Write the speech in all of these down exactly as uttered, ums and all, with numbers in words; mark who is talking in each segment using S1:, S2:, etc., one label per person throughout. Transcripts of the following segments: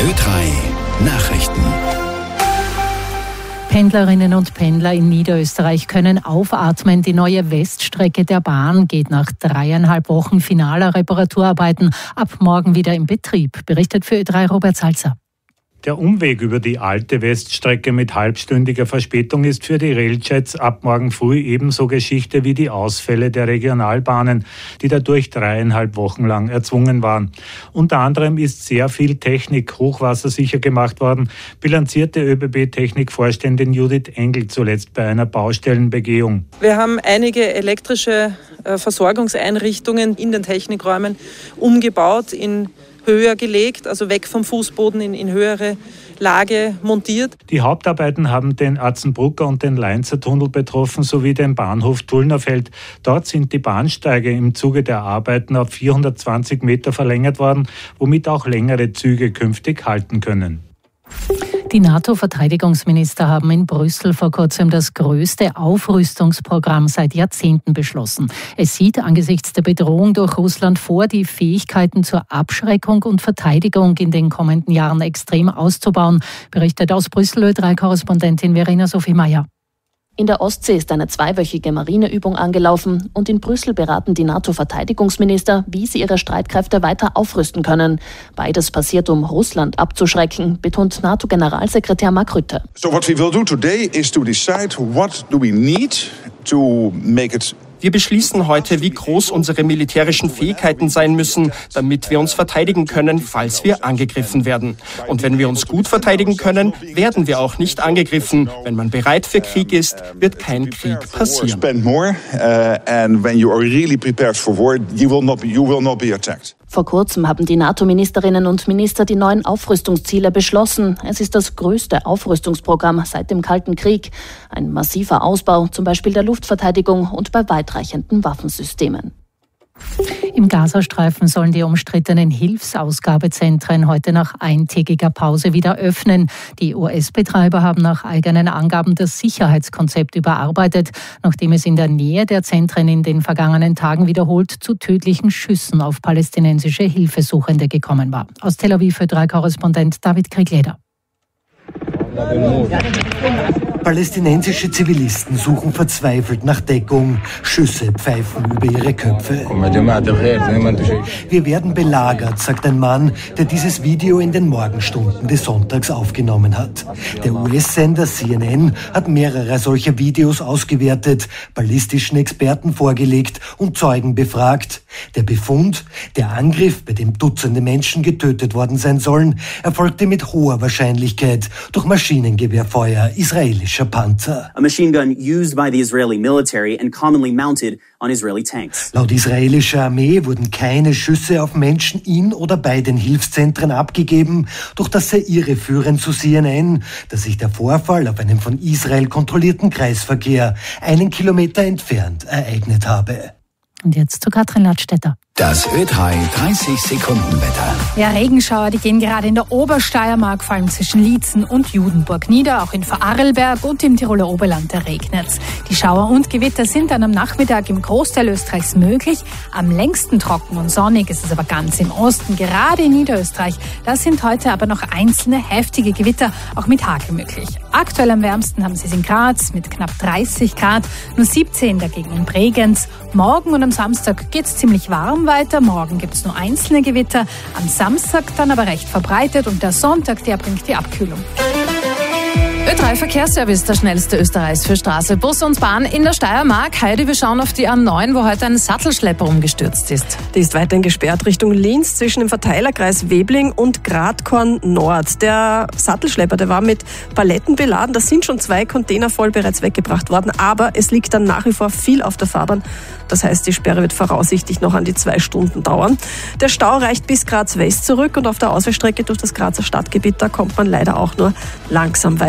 S1: Ö drei Nachrichten.
S2: Pendlerinnen und Pendler in Niederösterreich können aufatmen. Die neue Weststrecke der Bahn geht nach dreieinhalb Wochen finaler Reparaturarbeiten ab morgen wieder in Betrieb, berichtet für Ö drei Robert Salzer.
S3: Der Umweg über die alte Weststrecke mit halbstündiger Verspätung ist für die Railjets ab morgen früh ebenso Geschichte wie die Ausfälle der Regionalbahnen, die dadurch dreieinhalb Wochen lang erzwungen waren. Unter anderem ist sehr viel Technik hochwassersicher gemacht worden, bilanzierte ÖBB-Technikvorständin Judith Engel zuletzt bei einer Baustellenbegehung.
S4: Wir haben einige elektrische Versorgungseinrichtungen in den Technikräumen umgebaut, in höher gelegt, also weg vom Fußboden in, in höhere Lage montiert.
S3: Die Hauptarbeiten haben den Atzenbrucker und den Leinzer Tunnel betroffen, sowie den Bahnhof Tullnerfeld. Dort sind die Bahnsteige im Zuge der Arbeiten auf vierhundertzwanzig Meter verlängert worden, womit auch längere Züge künftig halten können.
S2: Die NATO-Verteidigungsminister haben in Brüssel vor kurzem das größte Aufrüstungsprogramm seit Jahrzehnten beschlossen. Es sieht angesichts der Bedrohung durch Russland vor, die Fähigkeiten zur Abschreckung und Verteidigung in den kommenden Jahren extrem auszubauen, berichtet aus Brüssel Ö drei Korrespondentin Verena Sophie Meyer.
S5: In der Ostsee ist eine zweiwöchige Marineübung angelaufen und in Brüssel beraten die NATO-Verteidigungsminister, wie sie ihre Streitkräfte weiter aufrüsten können. Beides passiert, um Russland abzuschrecken, betont NATO-Generalsekretär Mark Rutte.
S6: So what we will do today is to decide what do we need to make it.
S7: Wir beschließen heute, wie groß unsere militärischen Fähigkeiten sein müssen, damit wir uns verteidigen können, falls wir angegriffen werden. Und wenn wir uns gut verteidigen können, werden wir auch nicht angegriffen. Wenn man bereit für Krieg ist, wird kein Krieg passieren.
S5: Vor kurzem haben die NATO-Ministerinnen und Minister die neuen Aufrüstungsziele beschlossen. Es ist das größte Aufrüstungsprogramm seit dem Kalten Krieg. Ein massiver Ausbau, zum Beispiel der Luftverteidigung und bei weitreichenden Waffensystemen.
S2: Im Gazastreifen sollen die umstrittenen Hilfsausgabezentren heute nach eintägiger Pause wieder öffnen. Die U S-Betreiber haben nach eigenen Angaben das Sicherheitskonzept überarbeitet, nachdem es in der Nähe der Zentren in den vergangenen Tagen wiederholt zu tödlichen Schüssen auf palästinensische Hilfesuchende gekommen war. Aus Tel Aviv Ö drei Korrespondent David Kriegleder.
S8: Palästinensische Zivilisten suchen verzweifelt nach Deckung. Schüsse pfeifen über ihre Köpfe. Wir werden belagert, sagt ein Mann, der dieses Video in den Morgenstunden des Sonntags aufgenommen hat. Der U S-Sender C N N hat mehrere solcher Videos ausgewertet, ballistischen Experten vorgelegt und Zeugen befragt. Der Befund, der Angriff, bei dem Dutzende Menschen getötet worden sein sollen, erfolgte mit hoher Wahrscheinlichkeit durch Maschinengewehrfeuer israelischer Panzer.
S9: A machine gun used by the Israeli military and commonly mounted on Israeli tanks.
S8: Laut israelischer Armee wurden keine Schüsse auf Menschen in oder bei den Hilfszentren abgegeben, doch das sei irreführend zu C N N, dass sich der Vorfall auf einem von Israel kontrollierten Kreisverkehr einen Kilometer entfernt ereignet habe.
S2: Und jetzt zu Katrin Ladstätter.
S1: Das Ö drei dreißig Sekunden Wetter.
S10: Ja, Regenschauer, die gehen gerade in der Obersteiermark, vor allem zwischen Liezen und Judenburg nieder. Auch in Vorarlberg und im Tiroler Oberland regnet's. Die Schauer und Gewitter sind dann am Nachmittag im Großteil Österreichs möglich. Am längsten trocken und sonnig ist es aber ganz im Osten, gerade in Niederösterreich. Da sind heute aber noch einzelne heftige Gewitter, auch mit Hagel möglich. Aktuell am wärmsten haben sie es in Graz mit knapp dreißig Grad, nur siebzehn dagegen in Bregenz. Morgen und am Samstag geht's ziemlich warm weiter. Morgen gibt's nur einzelne Gewitter, am Samstag dann aber recht verbreitet und der Sonntag, der bringt die Abkühlung.
S11: Ö drei Verkehrsservice, der schnellste Österreichs für Straße, Bus und Bahn in der Steiermark. Heidi, wir schauen auf die A neun, wo heute ein Sattelschlepper umgestürzt ist.
S12: Die ist weiterhin gesperrt Richtung Linz zwischen dem Verteilerkreis Webling und Gradkorn Nord. Der Sattelschlepper, der war mit Paletten beladen. Da sind schon zwei Container voll bereits weggebracht worden, aber es liegt dann nach wie vor viel auf der Fahrbahn. Das heißt, die Sperre wird voraussichtlich noch an die zwei Stunden dauern. Der Stau reicht bis Graz West zurück und auf der Ausweichstrecke durch das Grazer Stadtgebiet, da kommt man leider auch nur langsam weiter.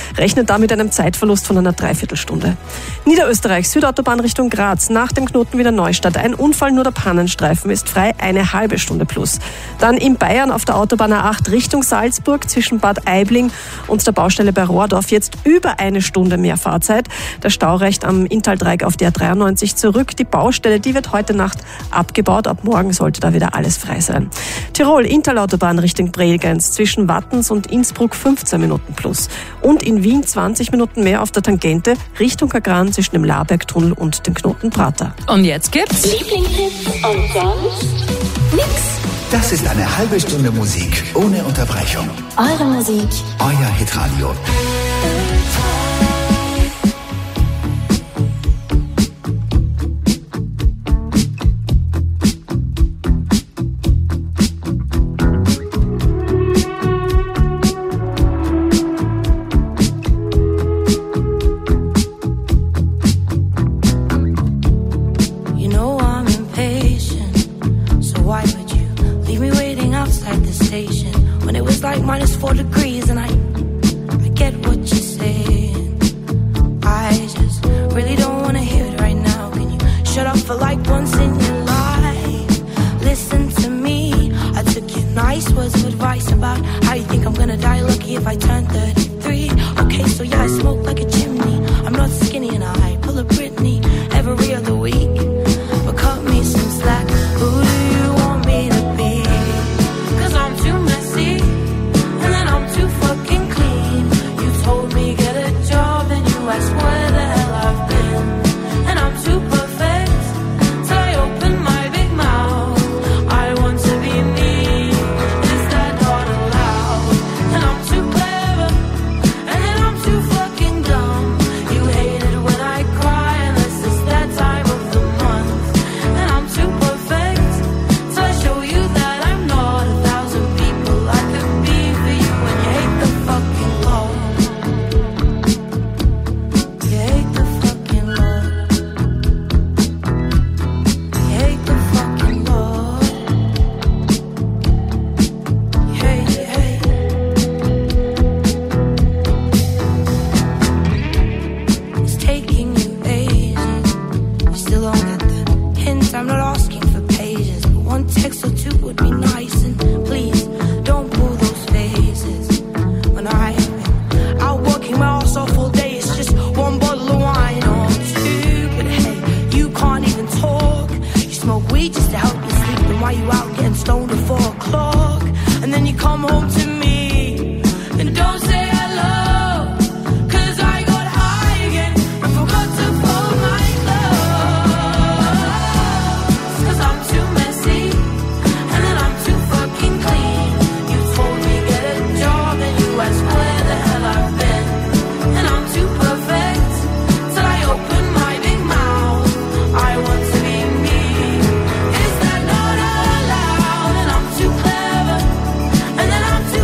S12: rechnet da mit einem Zeitverlust von einer Dreiviertelstunde. Niederösterreich, Südautobahn Richtung Graz, nach dem Knoten wieder Neustadt. Ein Unfall, nur der Pannenstreifen ist frei, eine halbe Stunde plus. Dann in Bayern auf der Autobahn A acht Richtung Salzburg zwischen Bad Aibling und der Baustelle bei Rohrdorf jetzt über eine Stunde mehr Fahrzeit. Der Stau reicht am Inntal-Dreieck auf der dreiundneunzig zurück. Die Baustelle, die wird heute Nacht abgebaut. Ab morgen sollte da wieder alles frei sein. Tirol, Inntal-Autobahn Richtung Bregenz zwischen Wattens und Innsbruck fünfzehn Minuten plus. Und in Wien zwanzig Minuten mehr auf der Tangente Richtung Kagran zwischen dem Labergtunnel und dem Knoten Prater.
S11: Und jetzt gibt's
S13: Lieblingshits und sonst nix.
S1: Das ist eine halbe Stunde Musik ohne Unterbrechung.
S13: Eure Musik.
S1: Euer Hitradio.
S14: Minus four degrees and I, I get what you're saying. I just really don't want to hear it right now. Can you shut up for like once in your life? Listen to me. I took your nice words of advice about how you think I'm gonna die lucky if I turn thirty-three. Okay, so yeah, I smoke like a chimney. I'm not skinny and I pull a Britney every other week. But cut me some slack. Who do you want me to be? 'Cause I'm too messy. Too fucking clean. You told me get a job and you asked where the hell I've been. And I'm too perfect till I open my big mouth. I want to be me. Is that not allowed? And I'm too clever and then I'm too fucking dumb. You hate it when I cry unless it's that time of the month. And I'm too perfect till I show you that I'm not a thousand people I could be for you. Fucking law. You hate the fucking law. You hate the fucking law. You hate, you hate. It's taking you ages. You still don't get the hint. I'm not asking for pages, but one text or two would be nice. And please don't pull those faces. When I've been out working my ass off all day, it's just one bottle of wine or two. But hey, you can't even talk. You smoke weed just to help you sleep. Then why you out getting stoned at four o'clock? And then you come home to me and don't say hello. 'Cause I got high again and forgot to fold my clothes. 'Cause I'm too messy and then I'm too fucking clean. You told me get a job and you asked where the hell I've been. And I'm too perfect till I open my big mouth. I want to be me. Is that not allowed? And I'm too clever and then I'm too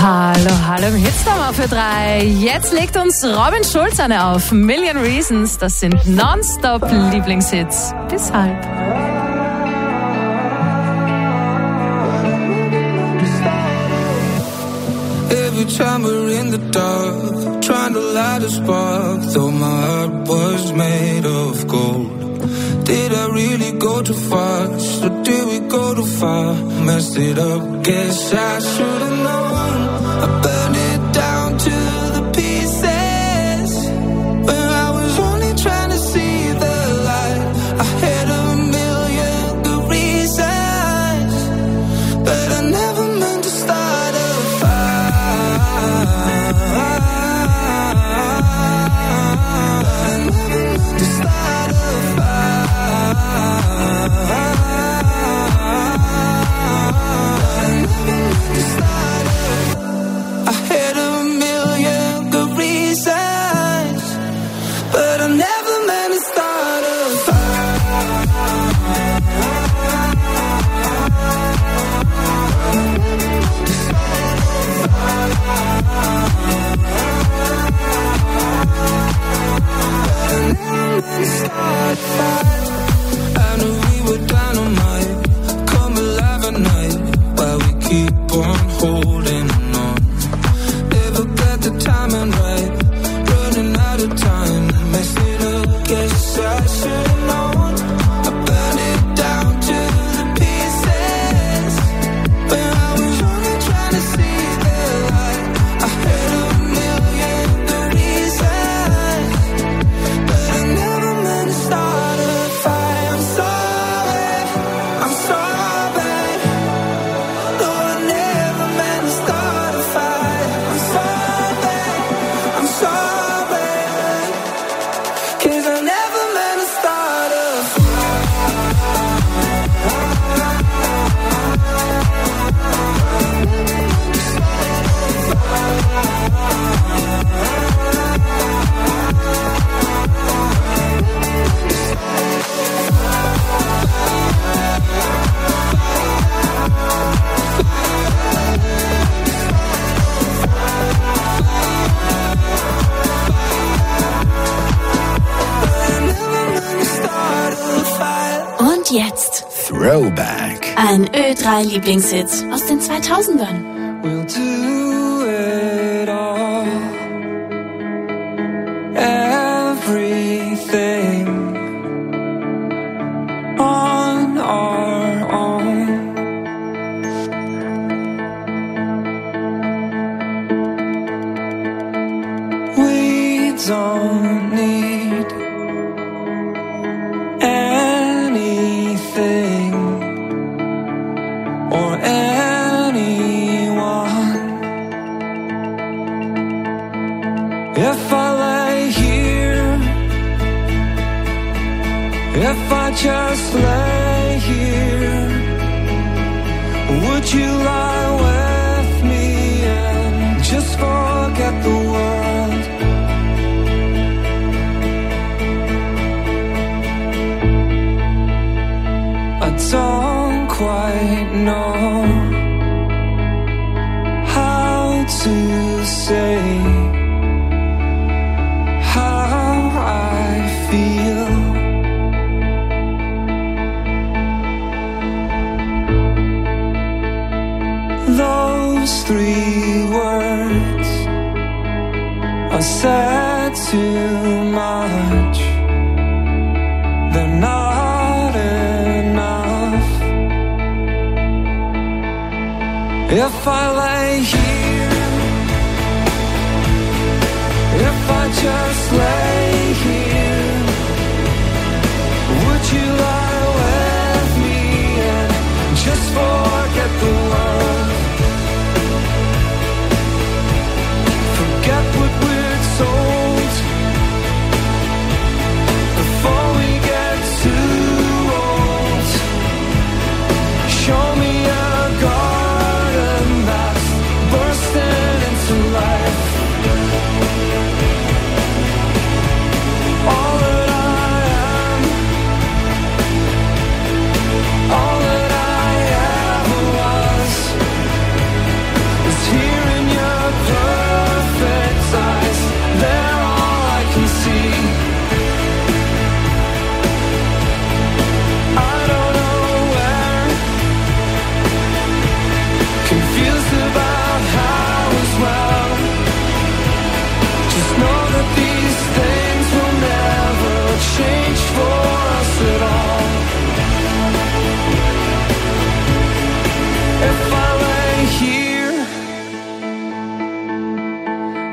S11: Hallo, hallo im Hitstammer für drei. Jetzt legt uns Robin Schulz eine auf. Million Reasons, das sind Nonstop-Lieblingshits. Bis halb.
S15: Every time we're in the dark, trying to light a spark, though my heart was made of gold. Did I really go too fast, or did we go too far? Messed it up, guess I should've known. I burned it down to the pieces, when I was only trying to see the light. I had a million good reasons, but I never meant to start a fire. I never meant to start a I had a million good reasons, but I never meant to start a fire. I knew we were dynamite, come alive at night, while we keep on holding on. Never got the timing right, running out of time, messed it up, guess I should've known. I burned it down to the pieces, when I was only trying to see the light. I had a million good reasons, but I never meant to start a fire. I'm sorry, I'm sorry. No, I never meant to start a fire. I'm sorry, I'm sorry, 'cause I never meant to start a
S13: Und jetzt
S1: Throwback.
S13: ein Ö drei Lieblingshit aus den zweitausendern.
S15: We'll do it all, everything on our own. We don't need anything or anyone. If I lay here, if I just lay here, would you lie with me and just forget the world? I don't quite know how to say how I feel. Those three words are said too much. They're not enough. If I lay here, if I just lay here, would you lie with me and just forget the world? Forget what we're told before we get too old. Show me a garden that's bursting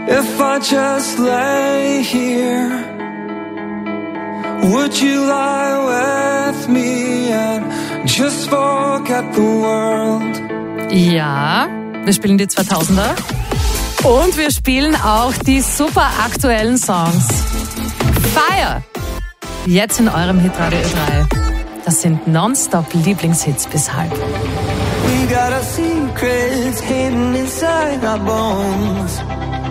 S15: If I just lay here, would you lie with me and just forget the world?
S11: Ja, wir spielen die zweitausender und wir spielen auch die super aktuellen Songs. Fire! Jetzt in eurem Hitradio Ö drei. Das sind Nonstop-Lieblingshits bis halb.
S15: We got our secrets hidden inside our bones.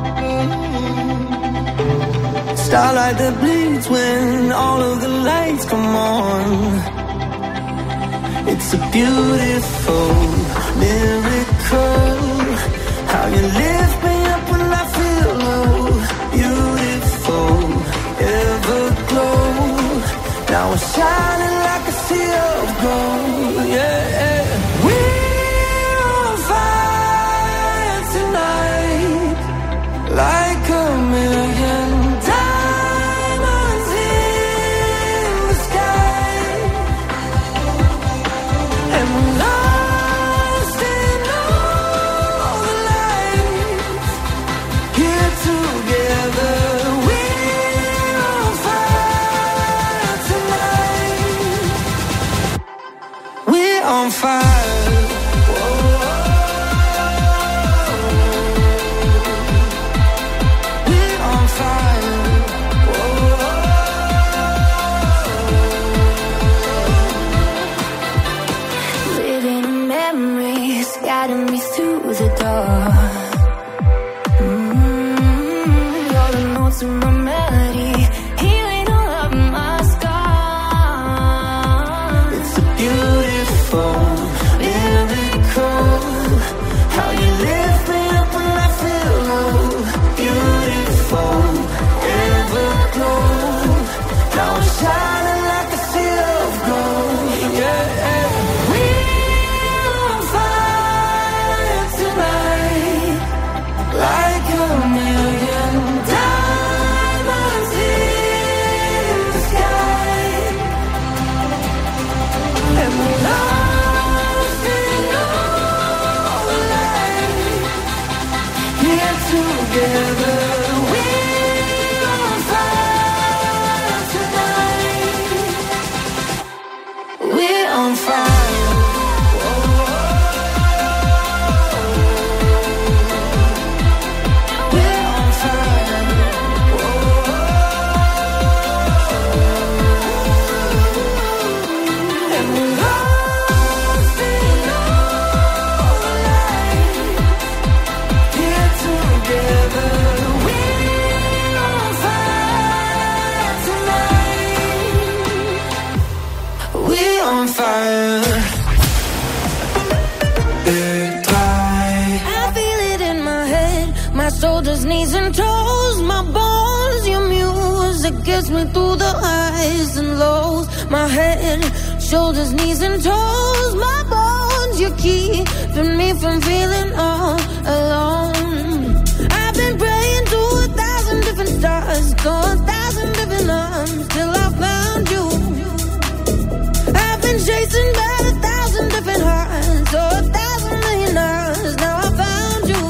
S15: Starlight that bleeds when all of the lights come on. It's a beautiful miracle. How you lift me up when I feel low. Beautiful, everglow. Now we're shining like a sea of gold. Yeah, we're on fire tonight, like a million diamonds in the sky. And we're lost in all the lights, here together. We're on fire tonight. We're on fire.
S14: Shoulders, knees and toes, my bones, your music gets me through the highs and lows. My head, shoulders, knees and toes, my bones, you're keeping me from feeling all alone. I've been praying to a thousand different stars, to a thousand different arms, till I found you. I've been chasing by a thousand different hearts, to a thousand million hours, now I found you.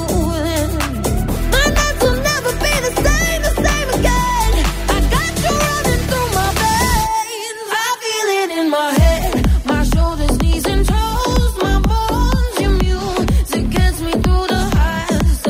S15: My shoulders, knees and toes, my bones, your music gets me through the highs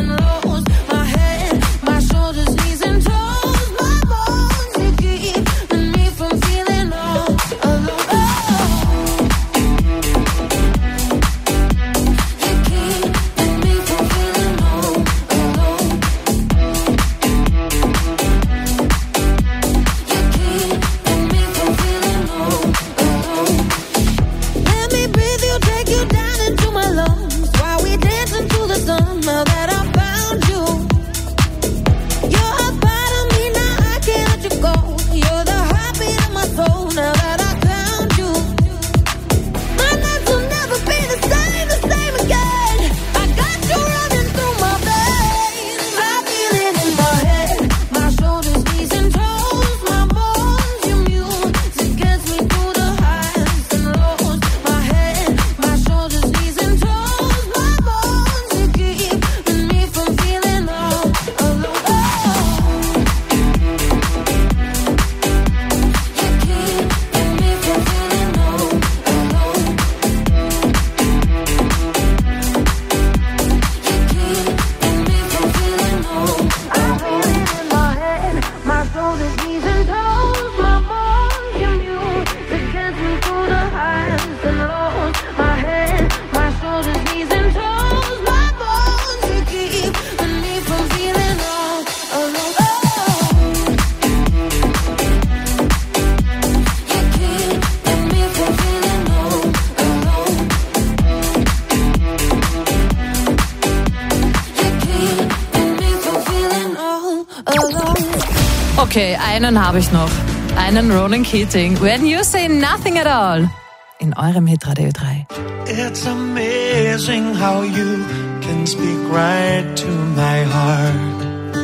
S11: Okay, einen habe ich noch. Einen Ronan Keating. When you say nothing at all. In eurem Hitradio drei.
S16: It's amazing how you can speak right to my heart.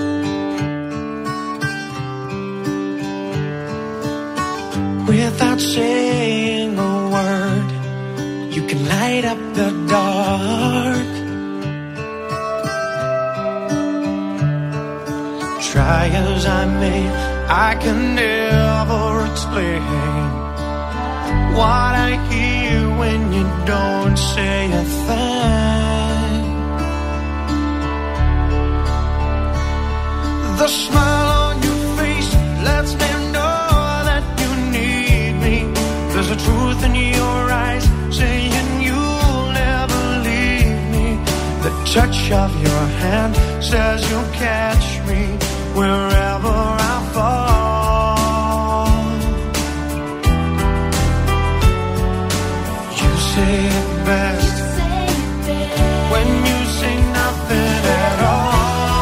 S16: Without saying a word, you can light up the dark. Try as I may, I can never explain what I hear when you don't say a thing. The smile on your face lets me know that you need me. There's a truth in your eyes saying you'll never leave me. The touch of your hand says you'll catch me wherever I fall. You say it best when you say nothing at all.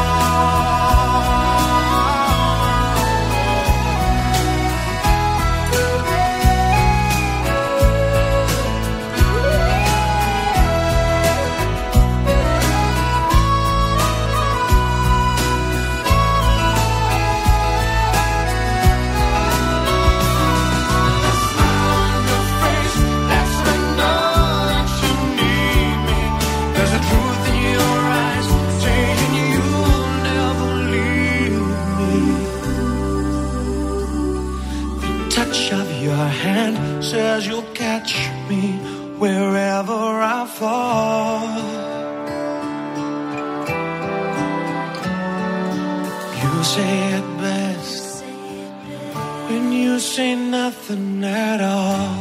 S16: Hand says you'll catch me wherever I fall. You say it best when you say nothing at all.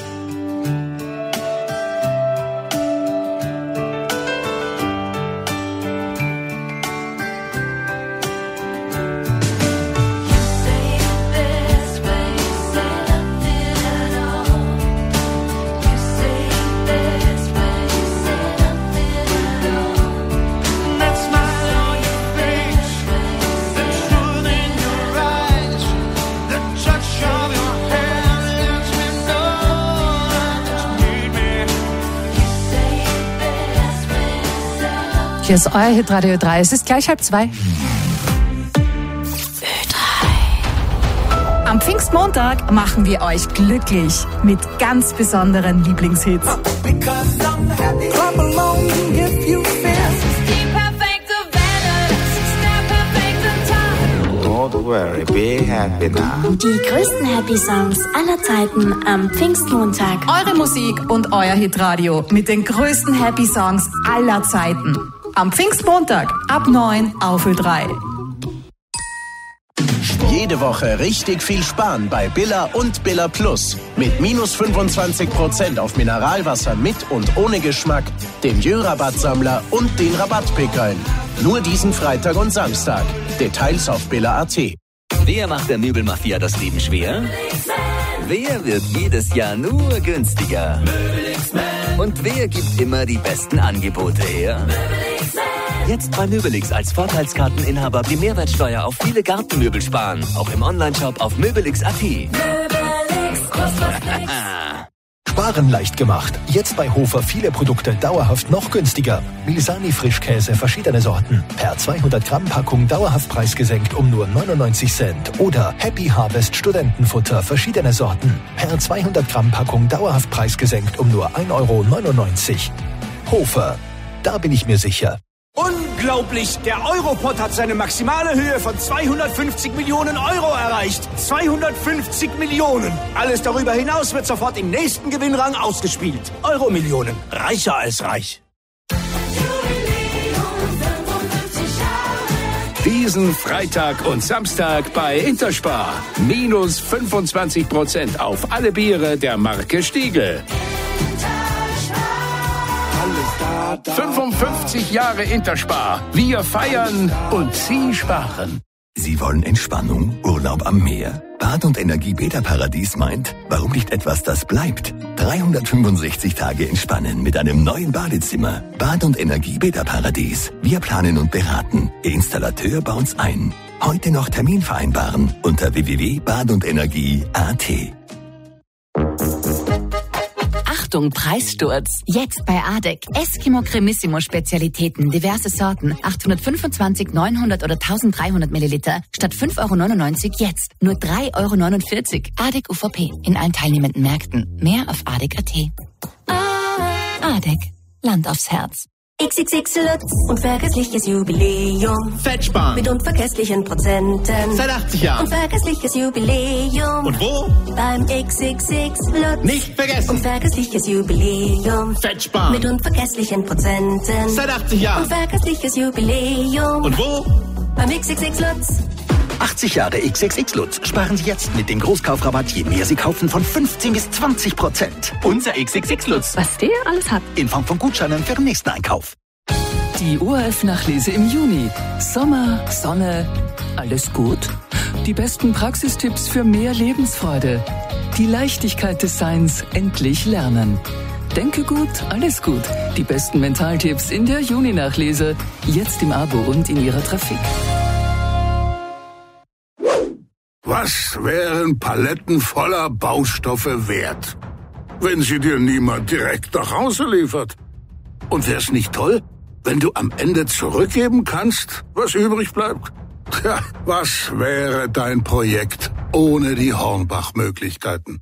S11: Hier ist euer Hitradio drei. Es ist gleich halb zwei.
S10: Am Pfingstmontag machen wir euch glücklich mit ganz besonderen Lieblingshits.
S13: Die größten Happy Songs aller Zeiten am Pfingstmontag.
S10: Eure Musik und euer Hitradio mit den größten Happy Songs aller Zeiten. Am Pfingstmontag ab neun auf Ö drei.
S17: Jede Woche richtig viel sparen bei Billa und Billa Plus. Mit minus fünfundzwanzig Prozent auf Mineralwasser mit und ohne Geschmack, dem Jö-Rabattsammler und den Rabattpickeln. Nur diesen Freitag und Samstag. Details auf billa punkt at.
S18: Wer macht der Möbelmafia das Leben schwer? Wer wird jedes Jahr nur günstiger? Und wer gibt immer die besten Angebote her? Jetzt bei Möbelix als Vorteilskarteninhaber die Mehrwertsteuer auf viele Gartenmöbel sparen. Auch im Onlineshop auf möbelix punkt at.
S19: Sparen leicht gemacht. Jetzt bei Hofer viele Produkte dauerhaft noch günstiger. Milsani Frischkäse verschiedene Sorten. Per zweihundert Gramm Packung dauerhaft preisgesenkt um nur neunundneunzig Cent. Oder Happy Harvest Studentenfutter verschiedene Sorten. Per zweihundert Gramm Packung dauerhaft preisgesenkt um nur ein Euro neunundneunzig. Hofer, da bin ich mir sicher.
S20: Unglaublich! Der Europot hat seine maximale Höhe von zweihundertfünfzig Millionen Euro erreicht. zweihundertfünfzig Millionen! Alles darüber hinaus wird sofort im nächsten Gewinnrang ausgespielt. Euro-Millionen. Reicher als reich.
S21: Diesen Freitag und Samstag bei Interspar. Minus fünfundzwanzig Prozent auf alle Biere der Marke Stiegl. fünfundfünfzig Jahre Interspar. Wir feiern und Sie sparen.
S22: Sie wollen Entspannung, Urlaub am Meer? Bad- und Energie-Beta-Paradies meint, warum nicht etwas, das bleibt? dreihundertfünfundsechzig Tage entspannen mit einem neuen Badezimmer. Bad- und Energie-Beta-Paradies. Wir planen und beraten. Ihr Installateur baut's ein. Heute noch Termin vereinbaren unter w w w punkt bad und energie punkt a t.
S3: Achtung, Preissturz. Jetzt bei Adek. Eskimo Cremissimo Spezialitäten, diverse Sorten. achthundertfünfundzwanzig, neunhundert oder dreizehnhundert Milliliter. Statt fünf Euro neunundneunzig jetzt nur drei Euro neunundvierzig. Adek U V P. In allen teilnehmenden Märkten. Mehr auf adek punkt a t. Adek. Land aufs Herz.
S13: X X X Lutz. Unvergessliches Jubiläum.
S4: Fettsparen.
S13: Mit unvergesslichen Prozenten.
S4: Seit achtzig Jahren.
S13: Unvergessliches Jubiläum.
S4: Und wo?
S13: Beim X X X Lutz.
S4: Nicht vergessen.
S13: Unvergessliches Jubiläum.
S4: Fettsparen.
S13: Mit unvergesslichen Prozenten.
S4: Seit achtzig Jahren.
S13: Unvergessliches Jubiläum.
S4: Und wo?
S13: Beim X X X Lutz.
S1: achtzig Jahre X X X Lutz. Sparen Sie jetzt mit dem Großkaufrabatt, je mehr Sie kaufen, von fünfzehn bis zwanzig Prozent. Unser X X X Lutz.
S12: Was der alles hat.
S1: In Form von Gutscheinen für den nächsten Einkauf.
S23: Die O R F-Nachlese im Juni. Sommer, Sonne, alles gut? Die besten Praxistipps für mehr Lebensfreude. Die Leichtigkeit des Seins endlich lernen. Denke gut, alles gut. Die besten Mentaltipps in der Juni-Nachlese. Jetzt im Abo und in Ihrer Trafik.
S24: Was wären Paletten voller Baustoffe wert, wenn sie dir niemand direkt nach Hause liefert? Und wär's nicht toll, wenn du am Ende zurückgeben kannst, was übrig bleibt? Tja, was wäre dein Projekt ohne die Hornbach-Möglichkeiten?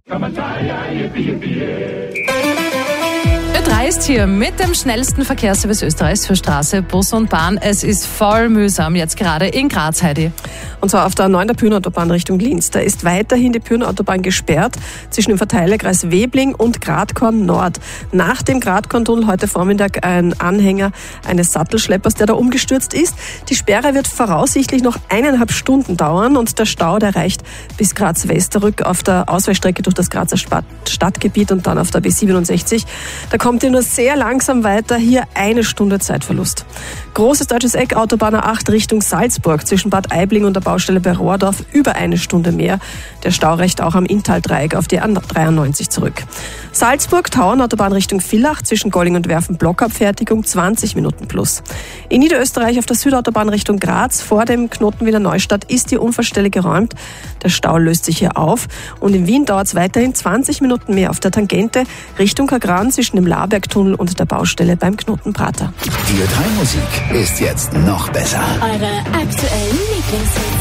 S11: Ö drei ist hier mit dem schnellsten Verkehrsservice Österreichs für Straße, Bus und Bahn. Es ist voll mühsam jetzt gerade in Graz, Heidi.
S12: Und zwar auf der neunter Pyrnenautobahn Richtung Linz. Da ist weiterhin die Pyrnenautobahn gesperrt zwischen dem Verteilerkreis Webling und Gradkorn Nord. Nach dem Gradkorn-Tunnel heute Vormittag ein Anhänger eines Sattelschleppers, der da umgestürzt ist. Die Sperre wird voraussichtlich noch eineinhalb Stunden dauern und der Stau, der reicht bis Graz-Westerrück auf der Ausweichstrecke durch das Grazer Stadtgebiet und dann auf der B siebenundsechzig. Da kommt ihr nur sehr langsam weiter, hier eine Stunde Zeitverlust. Großes deutsches Eck, Autobahn A acht Richtung Salzburg, zwischen Bad Aibling und der Baustelle bei Rohrdorf über eine Stunde mehr. Der Stau reicht auch am Inntal-Dreieck auf die A dreiundneunzig zurück. Salzburg, Tauern, Autobahn Richtung Villach, zwischen Golling und Werfen Blockabfertigung, zwanzig Minuten plus. In Niederösterreich auf der Südautobahn Richtung Graz, vor dem Knoten Wiener Neustadt, ist die Unfallstelle geräumt. Der Stau löst sich hier auf. Und in Wien dauert es weiterhin zwanzig Minuten mehr auf der Tangente Richtung Kagran zwischen dem Labergtunnel und der Baustelle beim Knoten Prater.
S1: Die Ö drei Musik ist jetzt noch besser.
S13: Eure aktuellen Lieblingshits.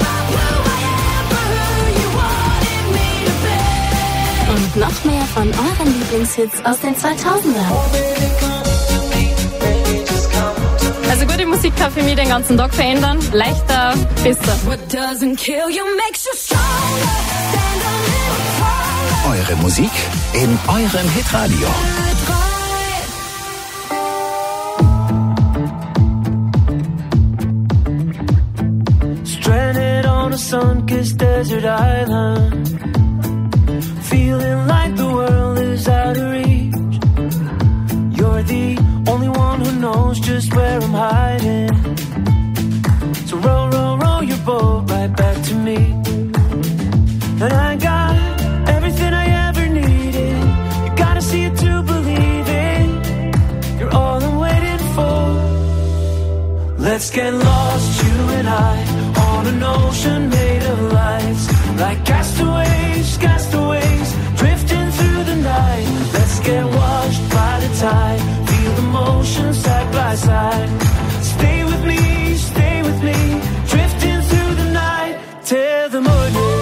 S13: Und noch mehr von euren Lieblingshits aus den zweitausendern.
S25: Also gute Musik kann für mich den ganzen Tag verändern. Leichter, besser.
S1: Eure Musik in eurem Hitradio.
S16: Stranded on a sun-kissed desert island, feeling like the world is out of reach. You're the only one who knows just where I'm hiding. So row, row, row your boat right back to me. And I got everything I ever needed. You gotta see it to believe it. You're all I'm waiting for. Let's get lost, you and I, on an ocean made of lights. Like castaways, castaways, drifting through the night. Let's get washed by the tide, feel the motion side by side. Stay with me, stay with me, drifting through the night till the morning.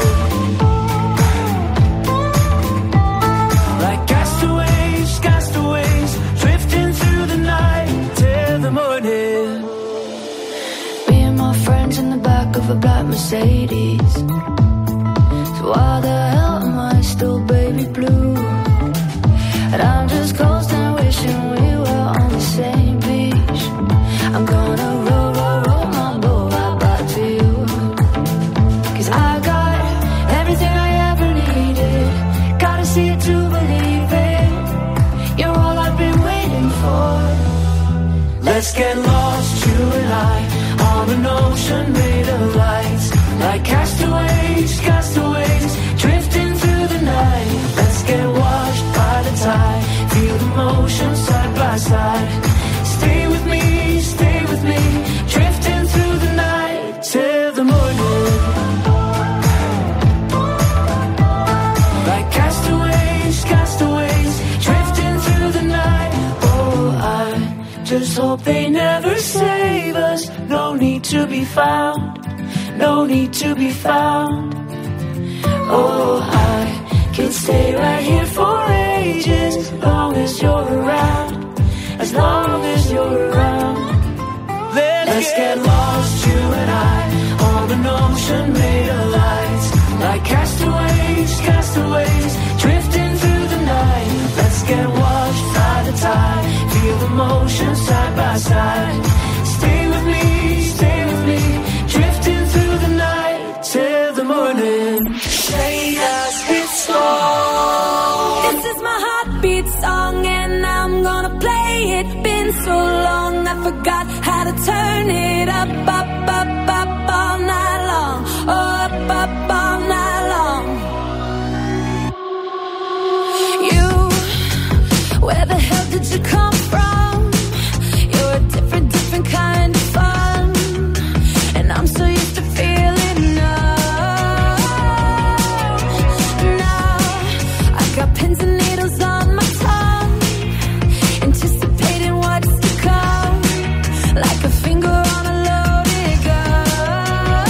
S16: Like castaways, castaways, drifting through the night till the morning.
S26: Me and my friends in the back of a black Mercedes. So why the hell am I still baby blue? And I'm just coasting, wishing we were on the same beach. I'm gonna roll, roll, roll my boat right back to you. Cause I got everything I ever needed. Gotta see it to believe it. You're all I've been waiting for.
S16: Let's get lost, you and I, on an ocean made of lights. Like castaways, castaways, drifting through the night. Let's get washed by the tide, feel the motion side by side. Stay with me, stay with me, drifting through the night till the morning.
S4: Just hope they never save us. No need to be found. No need to be found. Oh, I can stay right here for ages, as long as you're around. As long as you're around. Let's, Let's get, get lost, you and I, on an ocean made of lights. Like castaways, castaways, drifting through the night. Let's get washed by the tide, feel the motion side by side. Stay with me, stay with me, drifting through the night till the morning. Say us it's slow.
S26: This is my heartbeat song and I'm gonna play it. Been so long I forgot how to turn it up, up, up, up all night long. Oh, up, up all night long. You, where the hell did you come from? You're a different, different kind of fun. And I'm so used to feeling numb. Now I got pins and needles on my tongue, anticipating what's to come, like a finger on a loaded gun.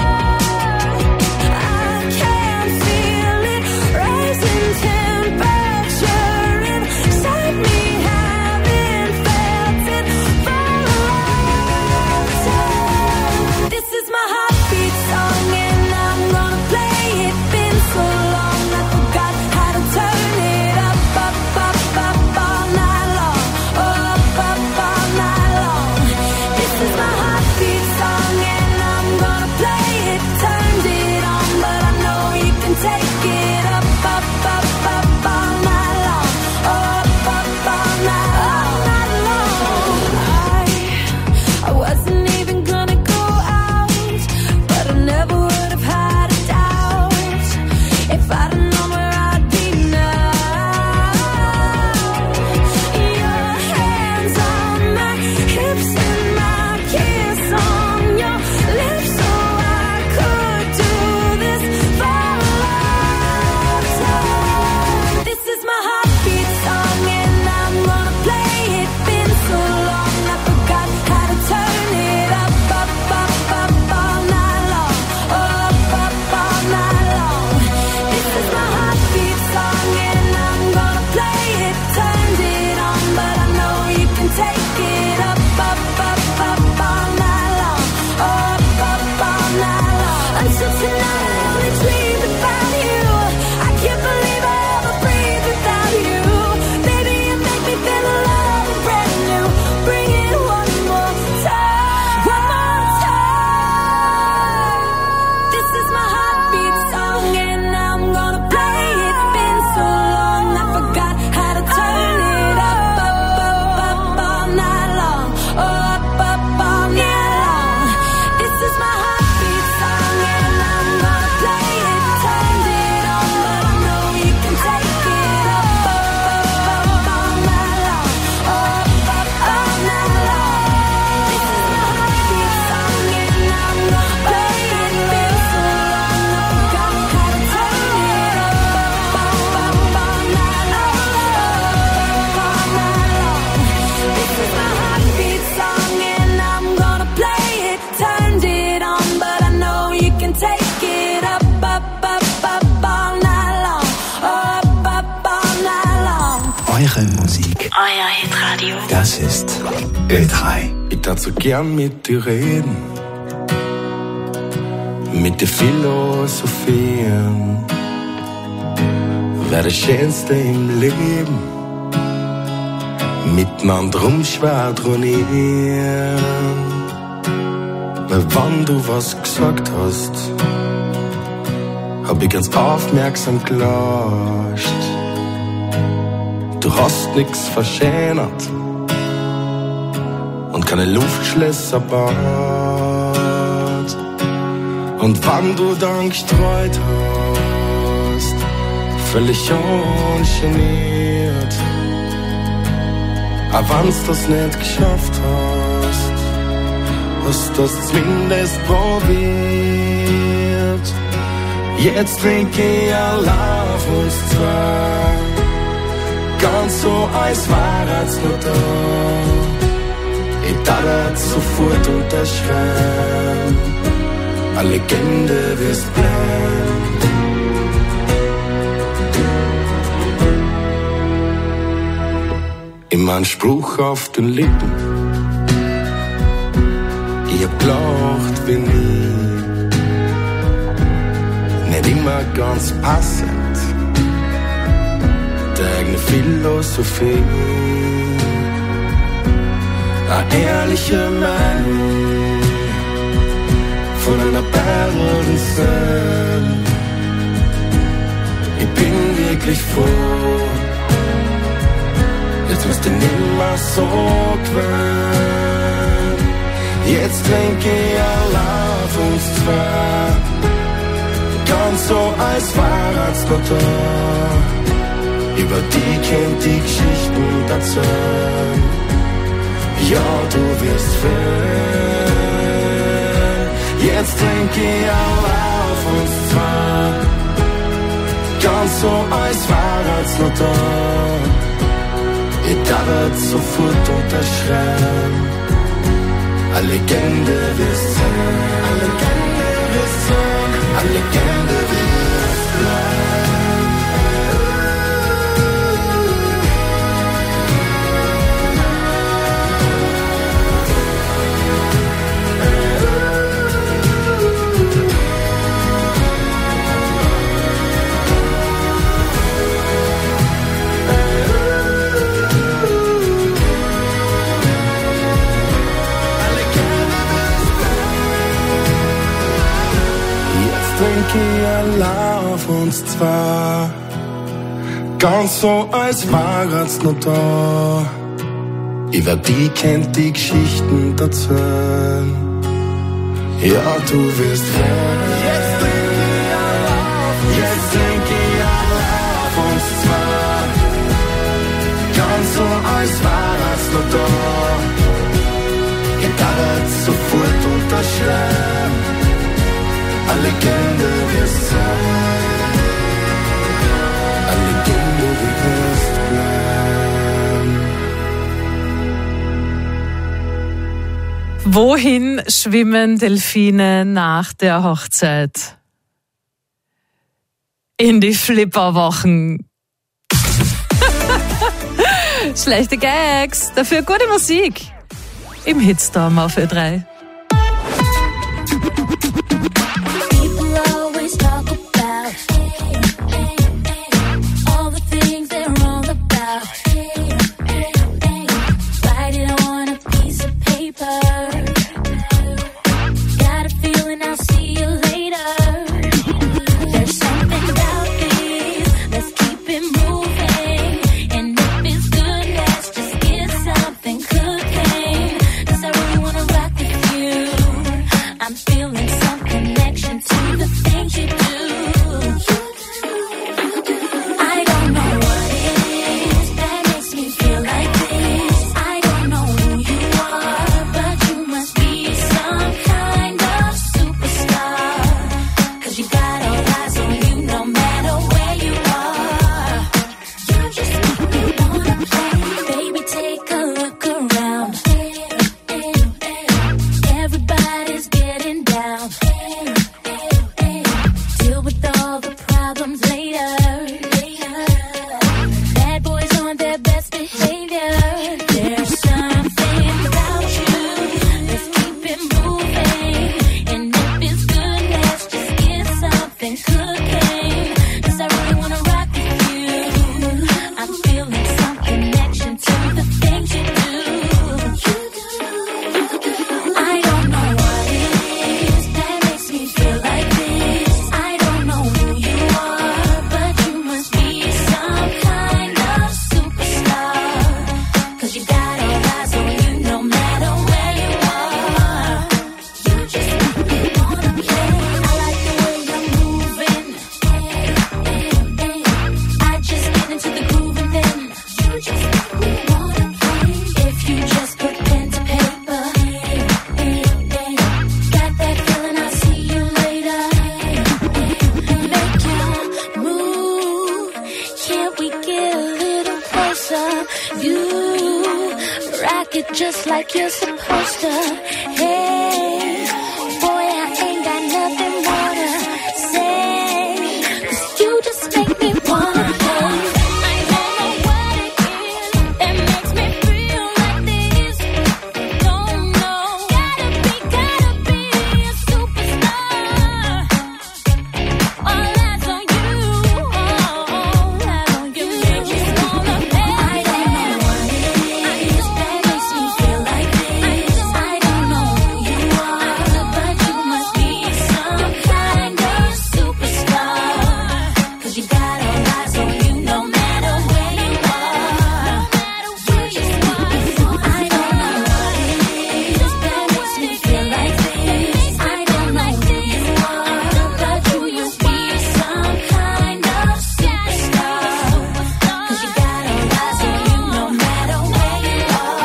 S26: I can feel it rising temperature inside me, haven't felt it for a long time. This is my heartbeat song and I'm gonna play it. Been so long I forgot how to turn it up, up, up, up all night long. Oh, up, up all night long. This is my heartbeat song and I'm gonna play it. Turned it on, but I know you can take it up, up, up, up all night long. Oh, up, up all night, all night long. I, I wasn't even gonna go out, but I never would have had a doubt if I'd have known where I'd be now. Your hands on my hips and my kiss on your lips, so I could do this for a long time. This is my heartbeat song and I'm gonna play it. Been so long I forgot how to turn it up, up, up, up all night long. Oh, up, up all night long. This is my heartbeat song and I'm gonna play it. Turned it on, but I know you can take it up, up, up, up all night long. Oh, up, up all night long. Until tonight I only dream about you. I can't believe I ever breathe without you. Baby, you make me feel alive and brand new. Bring it one more time, one more time. This is my heartbeat song and I'm gonna play it. Been so long I forgot how to turn it up, up, up, up all night long. Oh, up, up all night long. This is my heartbeat song and I'm gonna play it. Turned it on, but I know you can take it up, up, up, up all night long. Oh, up, up all night long. This is my heartbeat song and I'm gonna play it. Been so long I forgot how to turn it up, up, up, up all night long. Up, up all night long. This is my heartbeat song and I'm gonna play it. Turned it on, but I know you can take it up, up, up, up all night long. Up, up all night long.
S5: Eure Musik,
S26: Euer Hitradio.
S5: das ist Ö drei.
S6: Ich darf so gern mit dir reden, mit dir philosophieren. Wär das Schönste im Leben, miteinander rumschwadronieren. Weil wenn du was gesagt hast, hab ich ganz aufmerksam gelauscht. Du hast nix verschönert und keine Luftschlösser baut. Und wenn du dann gestreut hast, völlig ungeniert, auch wenn's das nicht geschafft hast, hast das zumindest probiert. Jetzt trinke ich allein auf uns zwei, ganz so als wär's nur da. Ich darf sofort unterschreiben, eine Legende wirst bleiben. Immer ein Spruch auf den Lippen, ich hab gelacht wie nie. Nicht immer ganz passend, der eigene Philosophie. Eine ehrliche Meinung von einer Perlenseele. Ich bin wirklich froh, jetzt wirst du nimmer so gewöhnt. Jetzt denke ich allein auf uns zwei, ganz so als war's noch da. Über die kennt die Geschichten erzählen. Ja, du wirst fehlen. Jetzt denke ich allein auf uns zwei, ganz so als war's noch da. Ich darf sofort unterschreiben, eine Legende wirst sein, eine Legende wirst sein, eine Legende wirst bleiben. Allein auf uns zwei, ganz so als war's noch da. Über die kennt die Geschichten erzählen. Ja, du wirst hören. Jetzt denk ich allein auf uns, jetzt denk ich allein auf uns zwei, ganz so als war's noch da. Ich darf sofort unterschreiben, eine Legende wirst sein, eine Legende wirst bleiben.
S11: Wohin schwimmen Delfine nach der Hochzeit? In die Flipperwochen. Schlechte Gags, dafür gute Musik. Im Hitstorm auf Ö drei.
S26: Till we it just like you're supposed to. Hey, boy, I ain't got nothing more to say, 'cause you just make me wanna play. I don't know what it is that makes me feel like this. Don't know. Gotta be, gotta be a superstar. All eyes on you. All eyes on you. You just wanna play. I don't know what it is that makes me feel like this. I don't know who you are, but you must be some kind of superstar. 'Cause you got all eyes on you no matter where you are. You just want I don't know what it is that makes me feel like this. I don't know who you are, but you must be some kind of superstar. 'Cause you got all eyes on you no matter where you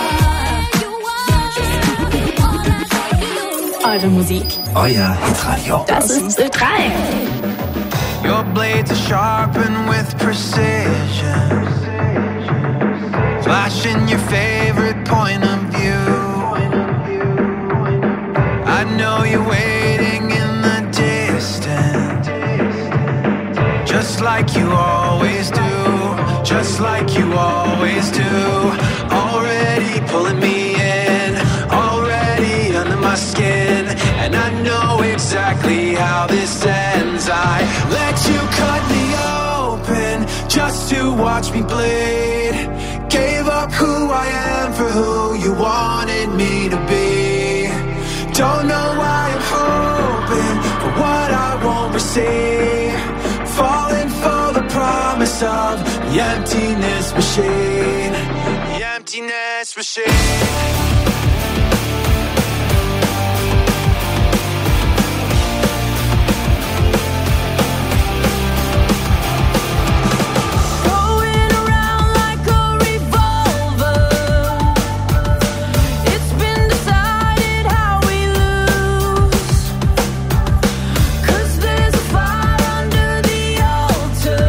S26: are.
S3: Eure Musik.
S5: Euer Hitradio.
S3: Das ist Ö drei.
S16: Your blades are sharpened with precision, flashing your favorite point of view. I know you're waiting in the distance, just like you always do, just like you always do. Already pulling me in, already under my skin, and I know exactly how this ends. I let you cut me open just to watch me bleed. Gave up who I am for who you wanted me to be. Don't know why I'm hoping for what I won't receive. Falling for the promise of the emptiness machine. The emptiness machine.
S4: Going around like a revolver. It's been decided how we lose. 'Cause there's a fire under the altar.